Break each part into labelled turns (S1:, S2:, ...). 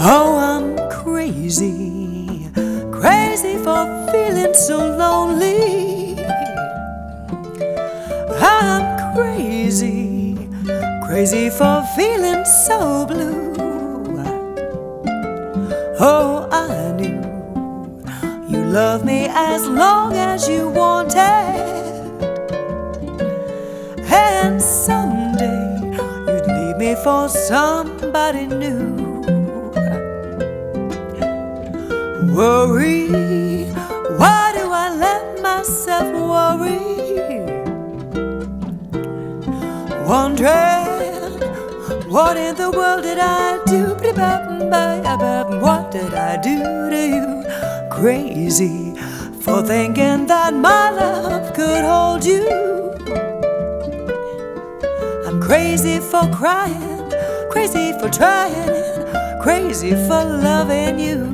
S1: Oh, I'm crazy, crazy for feeling so lonely. I'm crazy, crazy for feeling so blue. Oh, I knew you loved me as long as you wanted, and someday you'd leave me for somebody new. Worry, why do I let myself worry? Wondering, what in the world did I do? What did I do to you? Crazy for thinking that my love could hold you. I'm crazy for crying, crazy for trying, crazy for loving you.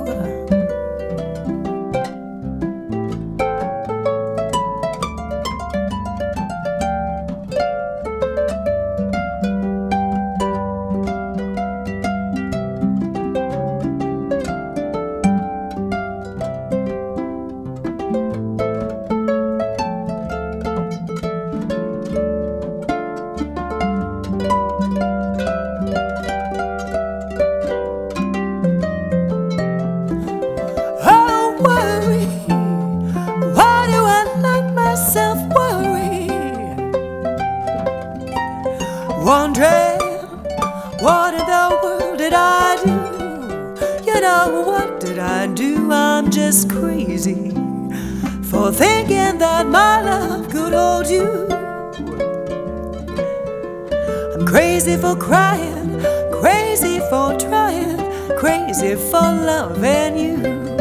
S1: Wondering, what in the world did I do? You know, what did I do? I'm just crazy for thinking that my love could hold you. I'm crazy for crying, crazy for trying, crazy for loving you.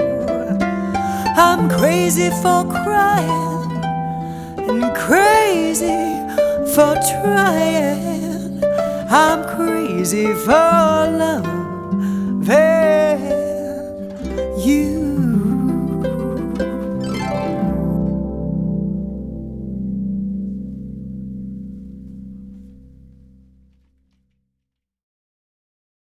S1: I'm crazy for crying and crazy for trying. I'm crazy for loving you.